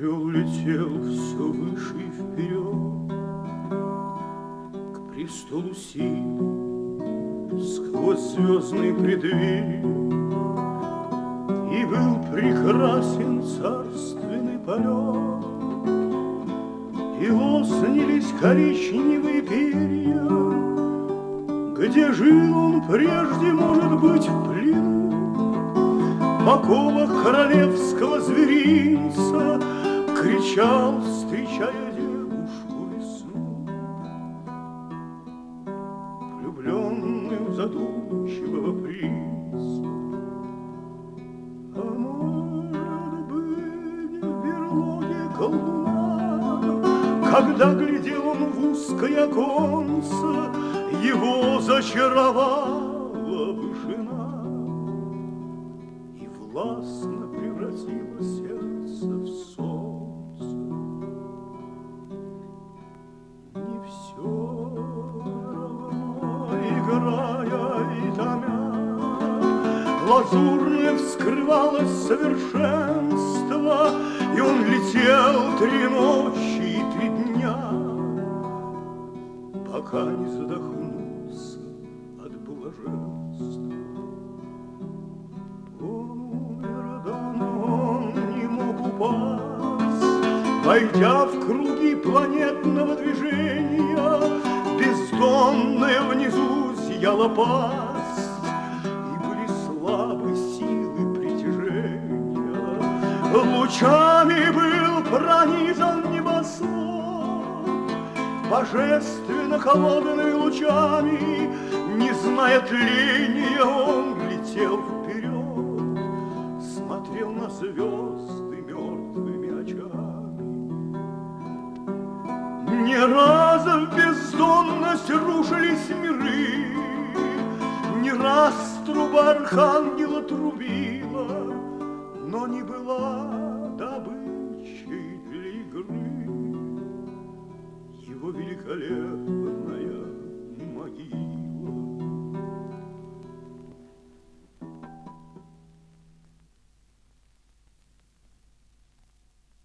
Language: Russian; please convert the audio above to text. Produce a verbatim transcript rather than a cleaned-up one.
Орел летел все выше и вперед к престолу сил сквозь звездный преддверий, и был прекрасен царственный полет, и лоснились коричневые перья. Где жил он прежде, может быть, в плену, в оковах королевского зверинца, кричал, встречая девушку весну. Влюбленный в задумчивого принца, а может быть, в берлоге колдуна, когда глядел он в узкое оконце, его зачаровала вышина, и властно превратило сердце в солнце. Не все равно, играя и томя, лазурное вскрывалось совершенство, и он летел три ночи и три дня, пока не задохнулся от блаженства. Он умер давно, он не мог упасть, войдя в круги планетного движения, бездонная внизу зияла пасть, и были слабы силы притяжения. Лучами был пронизан небосвод, божественно холодными лучами, не зная тления, он летел вперед, смотрел на звезды мертвыми очами. Не раз в бездонность рушились миры, не раз труба архангела трубила, но не была добычей для игры его великолепная